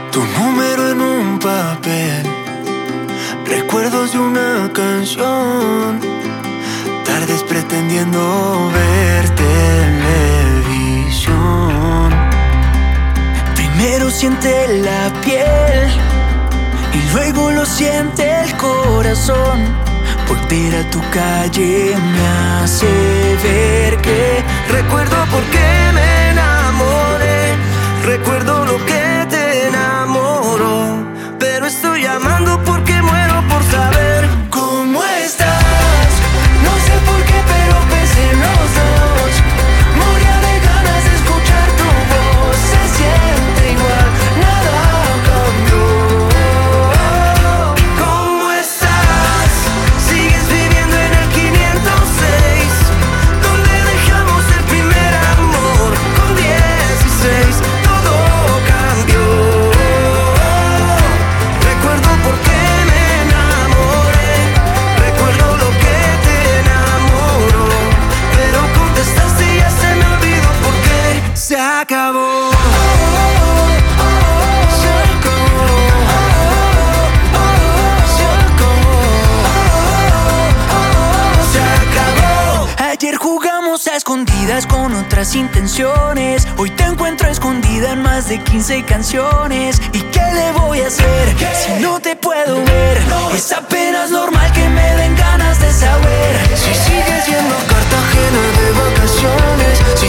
Tu número en un papel, recuerdos de una canción, tardes pretendiendo ver televisión. Primero siente la piel y luego lo siente el corazón. Volver a tu calle me hace ver que recuerdo por qué me enamoré, recuerdo lo que te enamoró, pero estoy llamando porque muero por saber cómo estás. No sé por qué, pero pensé en los dos. Moría de ganas de escuchar tu voz. Se siente igual, nada cambió. ¿Cómo estás? ¿Sigues viviendo en el 506? Donde dejamos el primer amor con 16. Todo cambió. Recuerdo por qué me enamoré, recuerdo lo que te enamoró, pero contestaste y ya se me olvidó por qué. Se acabó. Se acabó. Se acabó. Ayer jugamos a escondidas con otras intenciones. Hoy te encuentro escondida en más de 15 canciones. ¿Y qué le voy a hacer si no te puedo ver? Es apenas normal que me den ganas de saber si sigues yendo a Cartagena de vacaciones, si